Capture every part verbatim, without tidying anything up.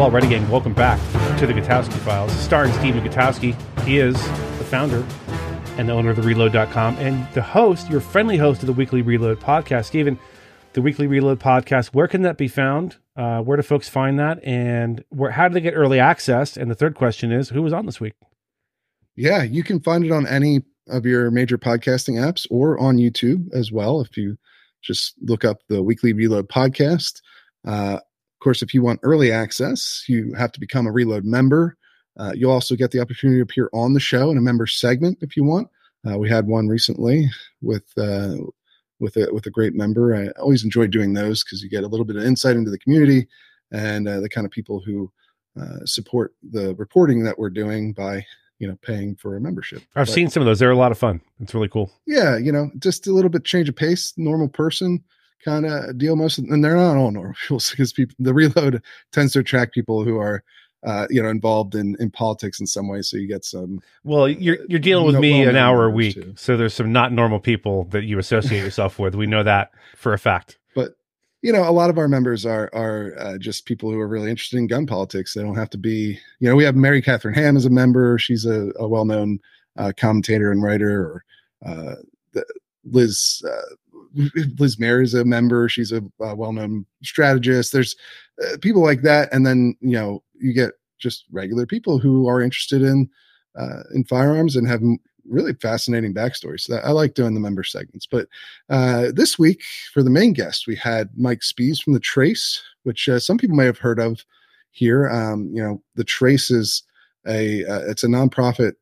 Well, Ready Gang, welcome back to the Gutowski Files, starring Stephen Gutowski. He is the founder and the owner of the reload dot com and the host, your friendly host of the Weekly Reload podcast. Stephen, the Weekly Reload podcast, where can that be found? Uh, where do folks find that? And where, how do they get early access? And the third question is, who was on this week? Yeah, you can find it on any of your major podcasting apps or on YouTube as well. If you just look up the Weekly Reload podcast. Uh, of course, if you want early access, you have to become a Reload member. Uh, you'll also get the opportunity to appear on the show in a member segment if you want. Uh, we had one recently with uh, with a with a great member. I always enjoy doing those because you get a little bit of insight into the community and uh, the kind of people who uh, support the reporting that we're doing by, you know, paying for a membership. I've but, seen some of those. They're a lot of fun. It's really cool. Yeah. You know, just a little bit change of pace, normal person kind of deal most of, and they're not all normal because people, the Reload tends to attract people who are, uh, you know, involved in, in politics in some way. So you get some, well, you're, you're dealing with no, me an hour a week. Too. So there's some not normal people that you associate yourself with. We know that for a fact. But, you know, a lot of our members are are uh, just people who are really interested in gun politics. They don't have to be, you know, we have Mary Catherine Ham as a member. She's a, a well-known uh, commentator and writer. Or uh, the, Liz uh, Liz Mayer is a member. She's a, a well-known strategist. There's uh, people like that. And then, you know, you get just regular people who are interested in uh, in firearms and have really fascinating backstories. So I like doing the member segments. But uh, this week for the main guest, we had Mike Spees from The Trace, which uh, some people may have heard of here. Um, you know, The Trace is a, uh, it's a nonprofit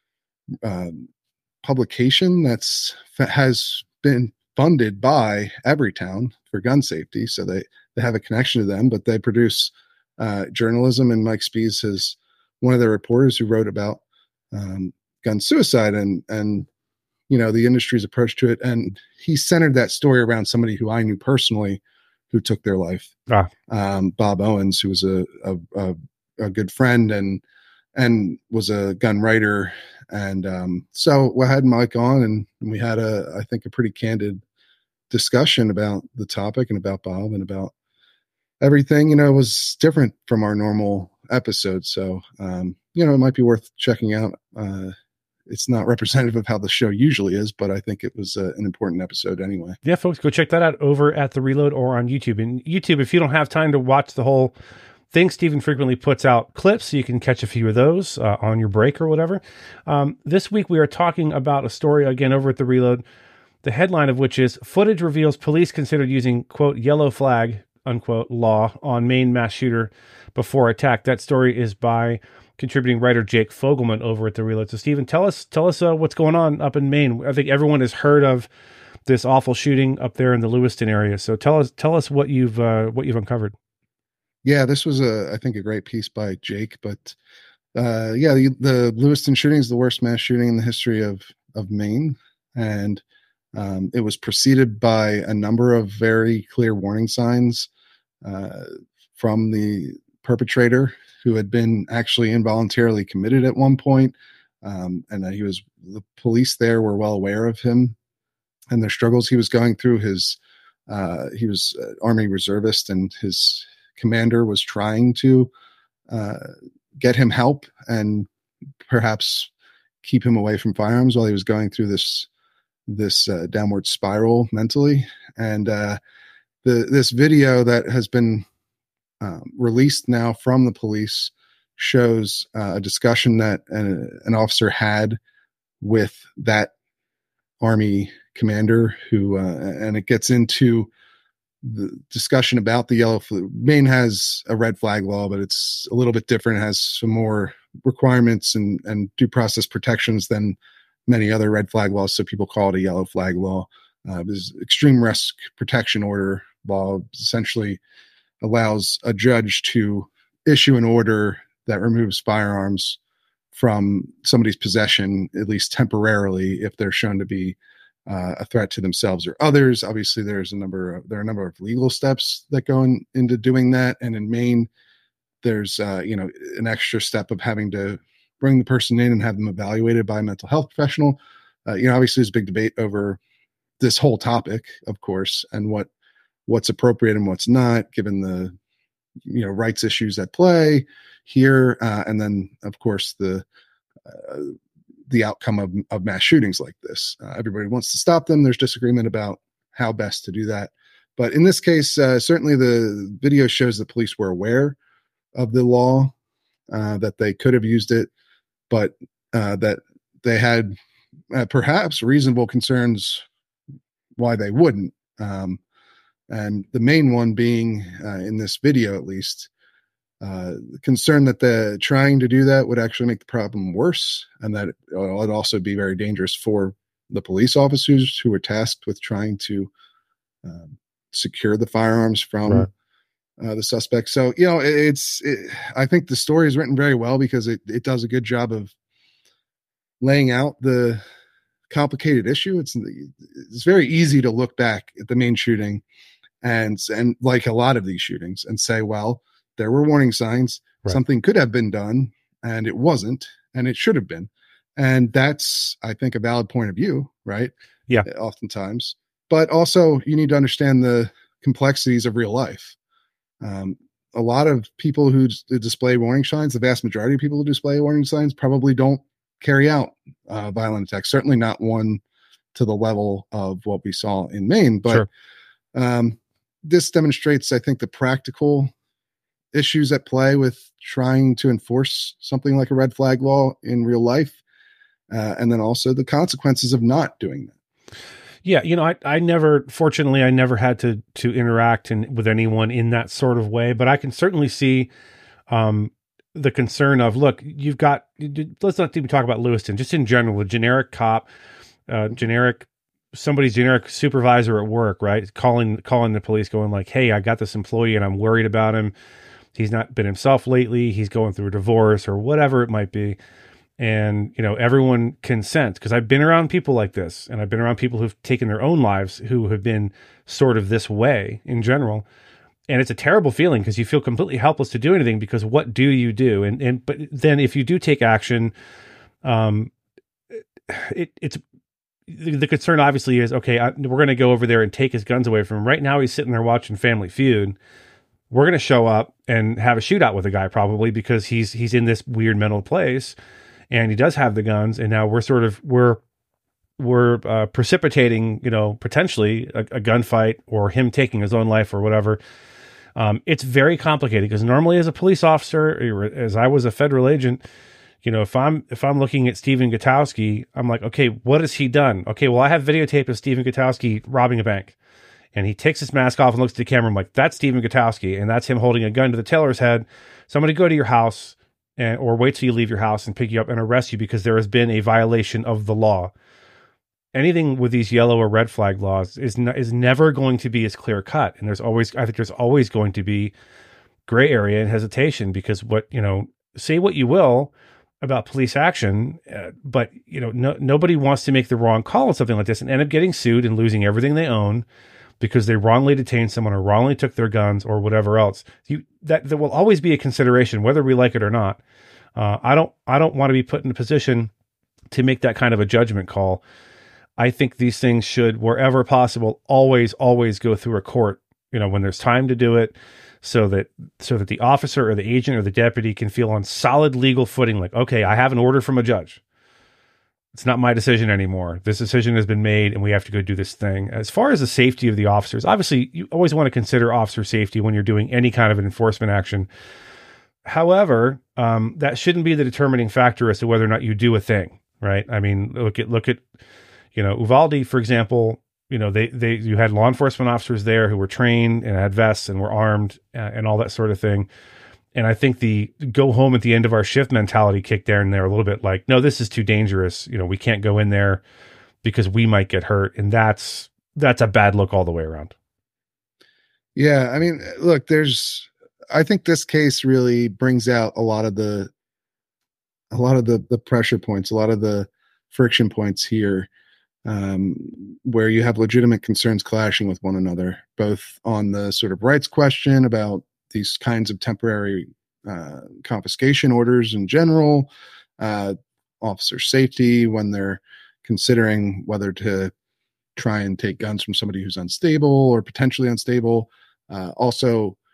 um, publication that's has been funded by Everytown for gun safety. So they, they have a connection to them, but they produce uh, journalism. And Mike Spees is one of their reporters who wrote about um, gun suicide and, and, you know, the industry's approach to it. And he centered that story around somebody who I knew personally who took their life. Ah. Um, Bob Owens, who was a, a, a, a good friend and, and was a gun writer. And um, so we had Mike on and we had a, I think a pretty candid discussion about the topic and about Bob and about everything. You know, it was different from our normal episode. So, um, you know, it might be worth checking out. Uh, it's not representative of how the show usually is, but I think it was uh, an important episode anyway. Yeah, folks, go check that out over at The Reload or on YouTube. And YouTube, if you don't have time to watch the whole thing, Stephen frequently puts out clips, so you can catch a few of those uh, on your break or whatever. Um, this week, we are talking about a story, again, over at The Reload, the headline of which is, footage reveals police considered using, quote, yellow flag, unquote, law on Maine mass shooter before attack. That story is by contributing writer Jake Fogelman over at The Reload. So, Stephen, tell us tell us uh, what's going on up in Maine. I think everyone has heard of this awful shooting up there in the Lewiston area. So, tell us tell us what you've uh, what you've uncovered. Yeah, this was a I think a great piece by Jake. But uh, yeah, the, the Lewiston shooting is the worst mass shooting in the history of of Maine, and um, it was preceded by a number of very clear warning signs uh, from the perpetrator, who had been actually involuntarily committed at one point. Um, and that he was, the police there were well aware of him and their struggles he was going through. His, uh, he was an Army reservist and his commander was trying to uh, get him help and perhaps keep him away from firearms while he was going through this, this uh, downward spiral mentally. And uh, the, this video that has been Um, released now from the police shows uh, a discussion that an, an officer had with that Army commander who, uh, and it gets into the discussion about the yellow flag. Maine has a red flag law, but it's a little bit different. It has some more requirements and, and due process protections than many other red flag laws. So people call it a yellow flag law. Uh, this extreme risk protection order law essentially allows a judge to issue an order that removes firearms from somebody's possession, at least temporarily, if they're shown to be uh, a threat to themselves or others. Obviously, there's a number of, there are a number of legal steps that go in, into doing that. And in Maine, there's uh, you know an extra step of having to bring the person in and have them evaluated by a mental health professional. Uh, you know, obviously, there's a big debate over this whole topic, of course, and what what's appropriate and what's not, given the you know, rights issues at play here, uh, and then of course the uh, the outcome of, of mass shootings like this. Uh, everybody wants to stop them. There's disagreement about how best to do that, but in this case, uh, certainly the video shows the police were aware of the law, uh, that they could have used it, but uh, that they had uh, perhaps reasonable concerns why they wouldn't. Um, and the main one being, uh, in this video at least, uh, the concern that the trying to do that would actually make the problem worse, and that it would also be very dangerous for the police officers who were tasked with trying to um, secure the firearms from right. uh, the suspect. So, you know, it, it's, it, I think the story is written very well because it, it does a good job of laying out the complicated issue. It's it's very easy to look back at the Maine shooting and and like a lot of these shootings and say, well, there were warning signs. Right. Something could have been done and it wasn't, and it should have been. And that's, I think, a valid point of view, right? Yeah. Oftentimes. But also you need to understand the complexities of real life. Um, a lot of people who d- display warning signs, the vast majority of people who display warning signs probably don't carry out uh, violent attacks, certainly not one to the level of what we saw in Maine. But sure. um, this demonstrates, I think, the practical issues at play with trying to enforce something like a red flag law in real life. Uh, and then also the consequences of not doing that. Yeah. You know, I, I never, fortunately, I never had to, to interact in, with anyone in that sort of way, but I can certainly see, um, the concern of, look, you've got, let's not even talk about Lewiston, just in general, a generic cop, uh, generic, somebody's generic supervisor at work, right? Calling, calling the police going like, hey, I got this employee and I'm worried about him. He's not been himself lately. He's going through a divorce or whatever it might be. And, you know, everyone consents, because I've been around people like this, and I've been around people who've taken their own lives who have been sort of this way in general. And it's a terrible feeling because you feel completely helpless to do anything, because what do you do? And, and, but then if you do take action, um, it, it's, the, the concern obviously is, okay, I, we're going to go over there and take his guns away from him. Right now he's sitting there watching Family Feud. We're going to show up and have a shootout with the guy probably because he's, he's in this weird mental place and he does have the guns. And now we're sort of, we're, we're uh, precipitating, you know, potentially a, a gunfight or him taking his own life or whatever. Um, it's very complicated because normally as a police officer, or as I was a federal agent, you know, if I'm, if I'm looking at Stephen Gutowski, I'm like, okay, what has he done? Okay, well, I have videotape of Stephen Gutowski robbing a bank, and he takes his mask off and looks at the camera. I'm like, that's Stephen Gutowski. And that's him holding a gun to the teller's head. Somebody go to your house and, or wait till you leave your house and pick you up and arrest you because there has been a violation of the law. Anything with these yellow or red flag laws is n- is never going to be as clear cut. And there's always, I think there's always going to be gray area and hesitation because what, you know, say what you will about police action, uh, but you know, no, nobody wants to make the wrong call on something like this and end up getting sued and losing everything they own because they wrongly detained someone or wrongly took their guns or whatever else. You, that, that will always be a consideration, whether we like it or not. Uh, I don't, I don't want to be put in a position to make that kind of a judgment call. I think these things should, wherever possible, always, always go through a court, you know, when there's time to do it, so that, so that the officer or the agent or the deputy can feel on solid legal footing. Like, okay, I have an order from a judge. It's not my decision anymore. This decision has been made and we have to go do this thing. As far as the safety of the officers, obviously you always want to consider officer safety when you're doing any kind of an enforcement action. However, um, that shouldn't be the determining factor as to whether or not you do a thing, right? I mean, look at, look at, you know, Uvalde, for example, you know, they, they, you had law enforcement officers there who were trained and had vests and were armed uh, and all that sort of thing. And I think the go home at the end of our shift mentality kicked there and there a little bit like, no, this is too dangerous. You know, we can't go in there because we might get hurt. And that's, that's a bad look all the way around. Yeah. I mean, look, there's, I think this case really brings out a lot of the, a lot of the, the pressure points, a lot of the friction points here, um, where you have legitimate concerns clashing with one another, both on the sort of rights question about these kinds of temporary uh, confiscation orders in general, uh, officer safety when they're considering whether to try and take guns from somebody who's unstable or potentially unstable. Uh, also,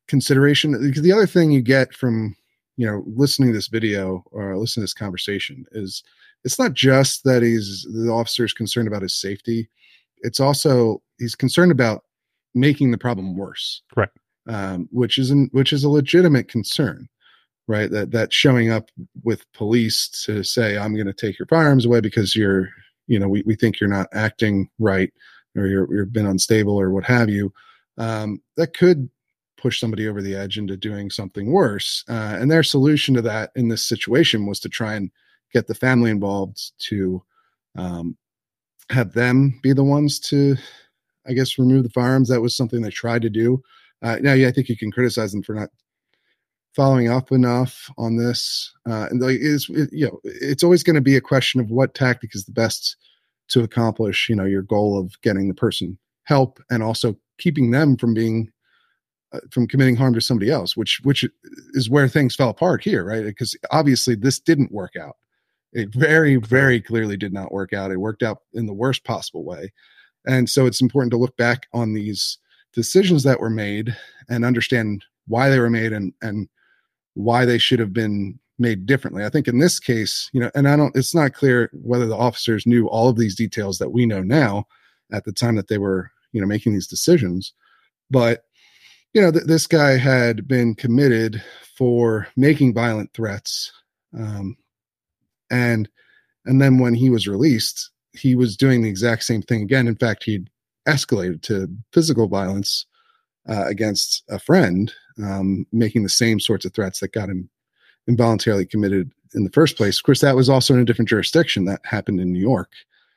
consideration. Because the other thing you get from, you know, listening to this video or listening to this conversation is it's not just that he's the officer is concerned about his safety. It's also he's concerned about making the problem worse, right? Um, which is an, which is a legitimate concern, right? That that showing up with police to say, "I'm going to take your firearms away because you're, you know, we we think you're not acting right or you're you've been unstable or what have you," um, that could push somebody over the edge into doing something worse. Uh, and their solution to that in this situation was to try and get the family involved to um, have them be the ones to, I guess, remove the firearms. That was something they tried to do. Uh, now, yeah, I think you can criticize them for not following up enough on this. Uh, and like, it's, it, you know, it's always going to be a question of what tactic is the best to accomplish, you know, your goal of getting the person help and also keeping them from being from committing harm to somebody else, which which is where things fell apart here, right? Because obviously this didn't work out. It very, very clearly did not work out. It worked out in the worst possible way. And so it's important to look back on these decisions that were made and understand why they were made and and why they should have been made differently. I think in this case, you know, and I don't, it's not clear whether the officers knew all of these details that we know now at the time that they were, you know, making these decisions, but you know, th- this guy had been committed for making violent threats. Um, and, and then when he was released, he was doing the exact same thing again. In fact, he'd escalated to physical violence uh, against a friend, um, making the same sorts of threats that got him involuntarily committed in the first place. Of course, that was also in a different jurisdiction. That happened in New York,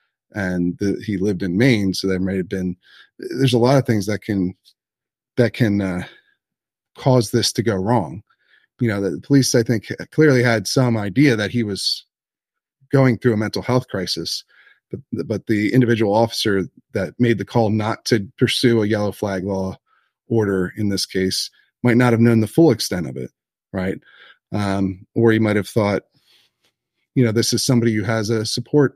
and the, he lived in Maine. So there may have been, there's a lot of things that can, that can uh, cause this to go wrong. You know, the police, I think, clearly had some idea that he was going through a mental health crisis, but, but the individual officer that made the call not to pursue a yellow flag law order in this case might not have known the full extent of it, right? Um, or he might have thought, you know, this is somebody who has a support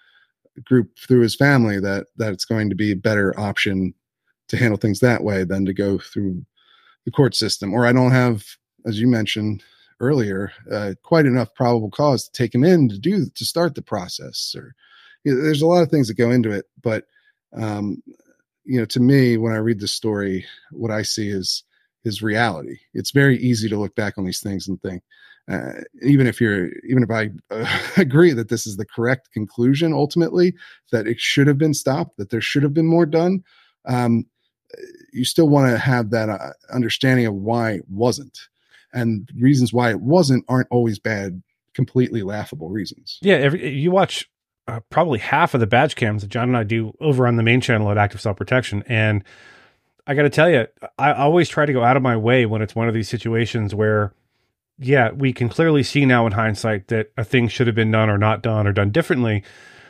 group through his family, that that it's going to be a better option to handle things that way than to go through the court system. Or I don't have, as you mentioned earlier, uh, quite enough probable cause to take him in to do, to start the process. Or you know, there's a lot of things that go into it. But, um, you know, to me, when I read the story, what I see is, is reality. It's very easy to look back on these things and think, uh, even if you're, even if I uh, agree that this is the correct conclusion, ultimately, that it should have been stopped, that there should have been more done. Um, you still want to have that uh, understanding of why it wasn't, and reasons why it wasn't aren't always bad, completely laughable reasons. Yeah. Every, you watch uh, probably half of the badge cams that John and I do over on the main channel at Active Self Protection. And I got to tell you, I always try to go out of my way when it's one of these situations where, yeah, we can clearly see now in hindsight that a thing should have been done or not done or done differently.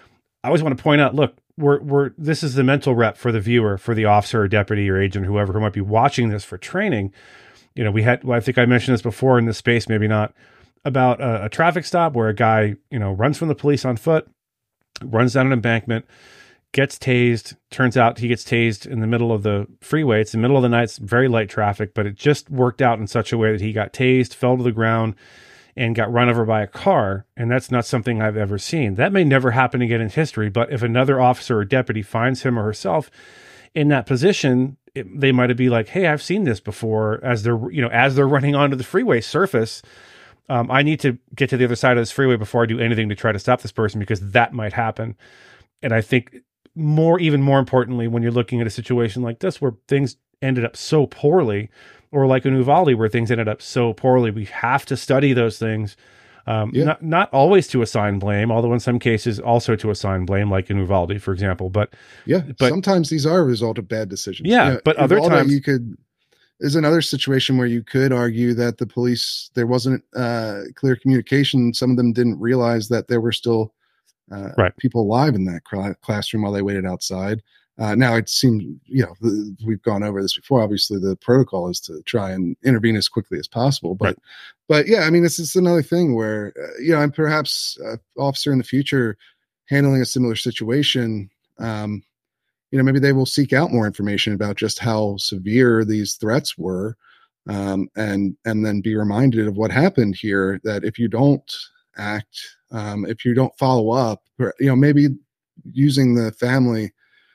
I always want to point out, look, we're, we're, this is the mental rep for the viewer, for the officer or deputy or agent, whoever who might be watching this for training. You know, we had, well, I think I mentioned this before in this space, maybe not, about a, a traffic stop where a guy, you know, runs from the police on foot, runs down an embankment, gets tased. Turns out he gets tased in the middle of the freeway. It's the middle of the night. It's very light traffic, but it just worked out in such a way that he got tased, fell to the ground, and got run over by a car. And that's not something I've ever seen. That may never happen again in history, but if another officer or deputy finds him or herself in that position, it, they might be like, hey, I've seen this before. As they're, you know, as they're running onto the freeway surface, um, I need to get to the other side of this freeway before I do anything to try to stop this person, because that might happen. And I think more, even more importantly, when you're looking at a situation like this, where things ended up so poorly, or like in Uvalde, where things ended up so poorly, we have to study those things. Um, yeah. Not not always to assign blame, although in some cases also to assign blame, like in Uvalde, for example. But yeah, but, sometimes these are a result of bad decisions. Yeah, yeah, but other Uvalde, times you could. There's another situation where you could argue that the police, there wasn't uh, clear communication. Some of them didn't realize that there were still uh, right. people alive in that cl- classroom while they waited outside. Uh, now it seems, you know, the, we've gone over this before. Obviously, the protocol is to try and intervene as quickly as possible. But, right. but yeah, I mean, this is another thing where, uh, you know, I'm perhaps an officer in the future handling a similar situation. Um, you know, maybe they will seek out more information about just how severe these threats were, um, and and then be reminded of what happened here. That if you don't act, um, if you don't follow up, or, you know, maybe using the family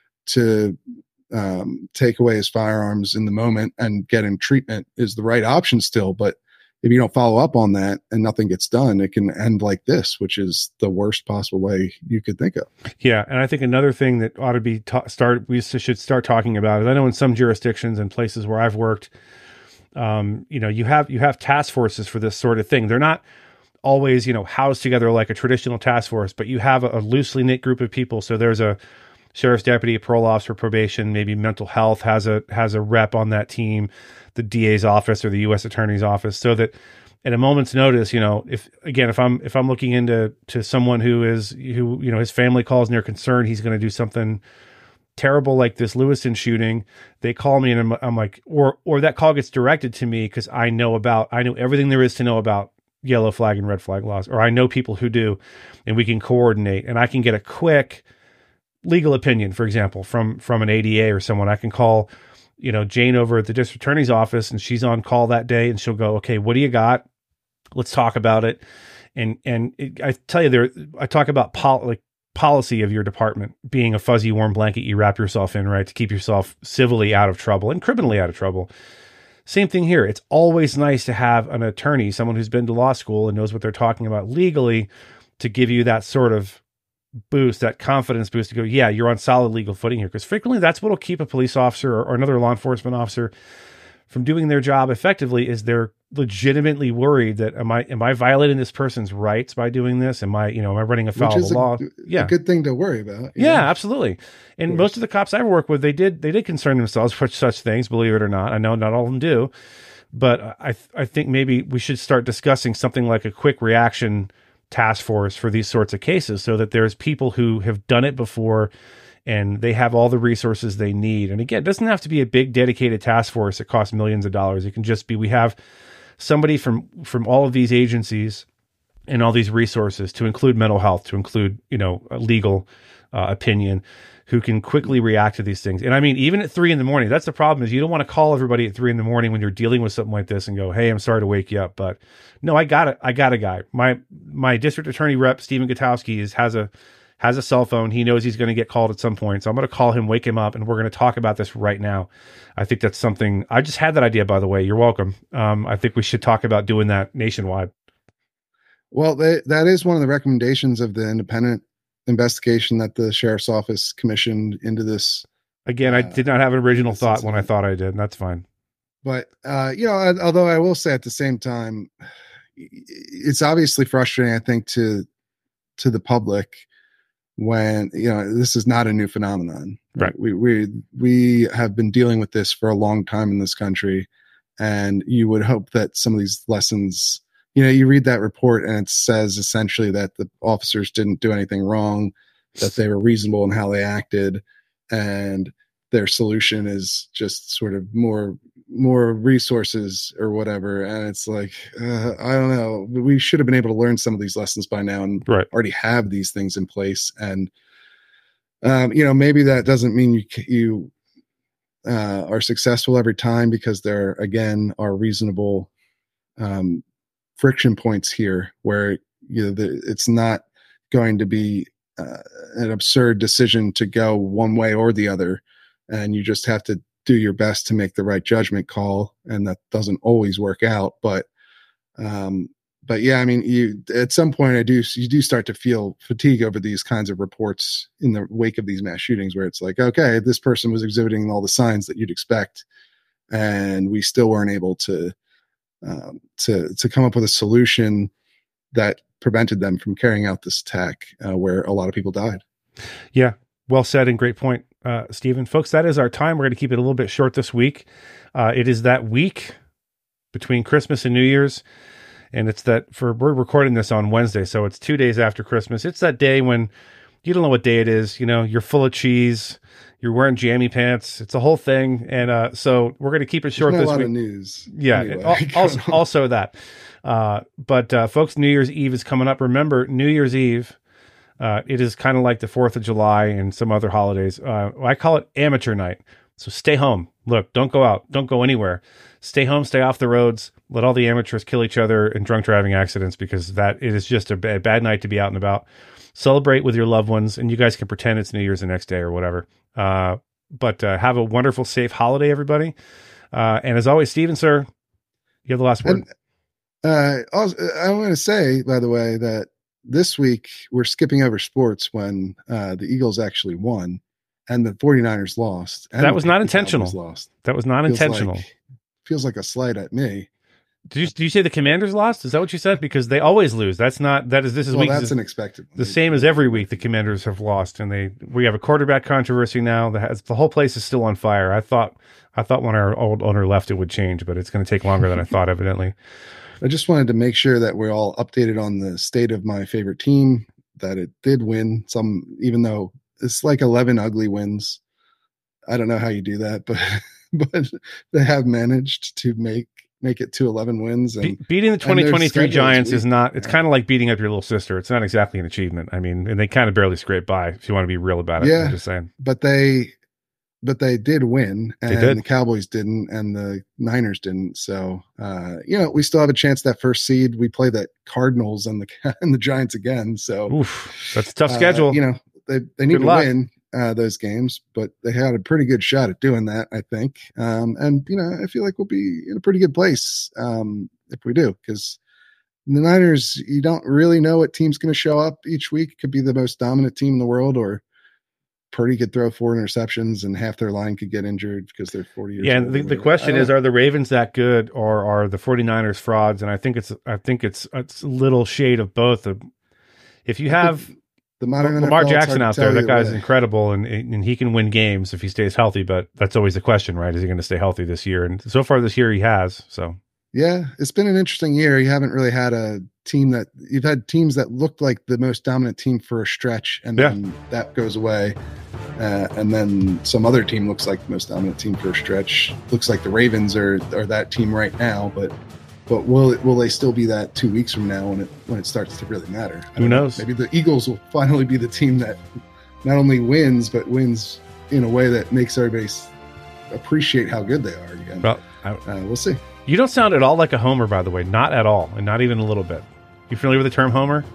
to um, take away his firearms in the moment and get him treatment is the right option still. But if you don't follow up on that and nothing gets done, it can end like this, which is the worst possible way you could think of. Yeah, and I think another thing that ought to be ta- start we should start talking about is I know in some jurisdictions and places where I've worked, um, you know, you have you have task forces for this sort of thing. They're not always, you know, housed together like a traditional task force, but you have a, a loosely knit group of people. So there's a sheriff's deputy, a parole officer, probation, maybe mental health has a has a rep on that team, the D A's office or the U S attorney's office, so that at a moment's notice, you know, if again, if I'm if I'm looking into to someone who is who you know his family calls and they're concerned he's going to do something terrible like this Lewiston shooting, they call me and I'm, I'm like, or or that call gets directed to me because I know about I know everything there is to know about yellow flag and red flag laws, or I know people who do, and we can coordinate, and I can get a quick legal opinion, for example, from from an A D A or someone. I can call, you know, Jane over at the district attorney's office, and she's on call that day, and she'll go, okay, what do you got? Let's talk about it. And and it, I tell you, there, I talk about pol- like policy of your department being a fuzzy warm blanket you wrap yourself in, right, to keep yourself civilly out of trouble and criminally out of trouble. Same thing here. It's always nice to have an attorney, someone who's been to law school and knows what they're talking about legally, to give you that sort of boost, that confidence boost to go, yeah, you're on solid legal footing here. Because frequently that's what will keep a police officer or, or another law enforcement officer from doing their job effectively, is they're legitimately worried that am I am I violating this person's rights by doing this? Am I, you know, am I running afoul of the law? Yeah. A good thing to worry about. Yeah, know? Absolutely. And of most of the cops I've worked with, they did they did concern themselves with such things, believe it or not. I know not all of them do, but I th- I think maybe we should start discussing something like a quick reaction task force for these sorts of cases, so that there's people who have done it before and they have all the resources they need. And again, it doesn't have to be a big dedicated task force that costs millions of dollars. It can just be, we have somebody from, from all of these agencies and all these resources, to include mental health, to include, you know, a legal uh, opinion, who can quickly react to these things. And I mean, even at three in the morning, that's the problem, is you don't want to call everybody at three in the morning when you're dealing with something like this and go, hey, I'm sorry to wake you up, but no, I got it. I got a guy. My, my district attorney rep, Stephen Gutowski, is, has a, has a cell phone. He knows he's going to get called at some point. So I'm going to call him, wake him up, and we're going to talk about this right now. I think that's something, I just had that idea, by the way. You're welcome. Um, I think we should talk about doing that nationwide. Well, they, that is one of the recommendations of the independent investigation that the sheriff's office commissioned into this. Again, uh, I did not have an original thought when I thought I did, and that's fine. But, uh, you know, although I will say at the same time, it's obviously frustrating, I think, to, to the public when, you know, this is not a new phenomenon. Right. We, we, we have been dealing with this for a long time in this country, and you would hope that some of these lessons, you know, you read that report and it says essentially that the officers didn't do anything wrong, that they were reasonable in how they acted, and their solution is just sort of more more resources or whatever. And it's like, uh, I don't know, we should have been able to learn some of these lessons by now and right. already have these things in place. And, um, you know, maybe that doesn't mean you, you uh, are successful every time, because there, again, are reasonable um, friction points here where, you know, the, it's not going to be uh, an absurd decision to go one way or the other. And you just have to do your best to make the right judgment call. And that doesn't always work out, but, um, but yeah, I mean, you, at some point I do, you do start to feel fatigue over these kinds of reports in the wake of these mass shootings, where it's like, okay, this person was exhibiting all the signs that you'd expect, and we still weren't able to, um, to, to come up with a solution that prevented them from carrying out this attack, uh, where a lot of people died. Yeah. Well said, and great point, uh, Stephen. Folks, that is our time. We're going to keep it a little bit short this week. Uh, it is that week between Christmas and New Year's, and it's that, for we're recording this on Wednesday, so it's two days after Christmas. It's that day when you don't know what day it is. You know, you're full of cheese, you're wearing jammy pants. It's a whole thing, and uh, so we're going to keep it short There's this not a week. lot of news. Yeah, Anyway. also, also that. Uh, but uh, folks, New Year's Eve is coming up. Remember, New Year's Eve. Uh, it is kind of like the fourth of July and some other holidays. Uh, I call it amateur night. So stay home. Look, don't go out. Don't go anywhere. Stay home, stay off the roads. Let all the amateurs kill each other in drunk driving accidents, because that it is just a bad, bad night to be out and about. Celebrate with your loved ones, and you guys can pretend it's New Year's the next day or whatever. Uh, but uh, have a wonderful, safe holiday, everybody. Uh, and as always, Steven, sir, you have the last word. And, uh, also, I want to say, by the way, that this week we're skipping over sports when uh, the Eagles actually won and the 49ers lost. And that was not intentional. Lost. That was not feels intentional. Like, feels like a slight at me. Did you, did you say the Commanders lost? Is that what you said? Because they always lose. That's not, that is, this is well, week. That's an expected one. The same as every week the Commanders have lost, and they, we have a quarterback controversy now that has, the whole place is still on fire. I thought, I thought when our old owner left, it would change, but it's going to take longer than I thought, evidently. I just wanted to make sure that we're all updated on the state of my favorite team, that it did win some, even though it's like eleven ugly wins. I don't know how you do that, but, but they have managed to make, make it to eleven wins. And Be- beating the twenty twenty-three Giants is not, it's yeah. kind of like beating up your little sister. It's not exactly an achievement. I mean, and they kind of barely scrape by, if you want to be real about it. Yeah, I'm just saying. But they, but they did win, and did. the Cowboys didn't, and the Niners didn't. So, uh, you know, we still have a chance that first seed. We play the Cardinals and the and the Giants again. So, Oof, that's a tough schedule. Uh, you know, they they need Good to luck. win uh, those games, but they had a pretty good shot at doing that, I think. Um, and you know, I feel like we'll be in a pretty good place um, if we do, because the Niners, you don't really know what team's going to show up each week. It could be the most dominant team in the world, or Purdy could throw four interceptions and half their line could get injured because they're forty years yeah, old. and the, the question is, are the Ravens that good, or are the 49ers frauds? And I think it's I think it's it's a little shade of both. If you have the modern Lamar N F L, Jackson out there, that guy's way. incredible, and and he can win games if he stays healthy, but that's always the question, right? Is he going to stay healthy this year? And so far this year he has. So yeah, it's been an interesting year. You haven't really had a team that you've had teams that looked like the most dominant team for a stretch, and yeah. then that goes away. Uh, and then some other team looks like the most dominant team for a stretch. Looks like the Ravens are are that team right now, but but will it, will they still be that two weeks from now when it when it starts to really matter? Who knows? Know. Maybe the Eagles will finally be the team that not only wins but wins in a way that makes everybody appreciate how good they are again. Well, I, uh, we'll see. You don't sound at all like a homer, by the way. Not at all, and not even a little bit. You familiar with the term homer?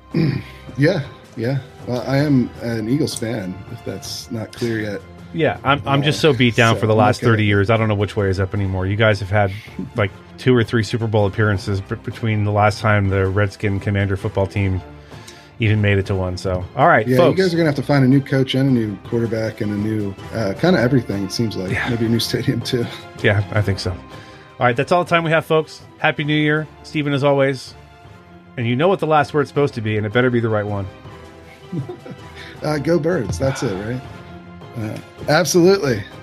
yeah, yeah. Well, I am an Eagles fan, if that's not clear yet. Yeah, I'm I'm just so beat down so for the last okay. thirty years. I don't know which way is up anymore. You guys have had like two or three Super Bowl appearances b- between the last time the Redskin Commander football team even made it to one. So, all right, yeah, folks. You guys are going to have to find a new coach and a new quarterback and a new uh, kind of everything, it seems like. Yeah. Maybe a new stadium, too. Yeah, I think so. All right, that's all the time we have, folks. Happy New Year. Steven, as always. And you know what the last word's supposed to be, and it better be the right one. uh, go Birds. That's it, right? Uh, absolutely.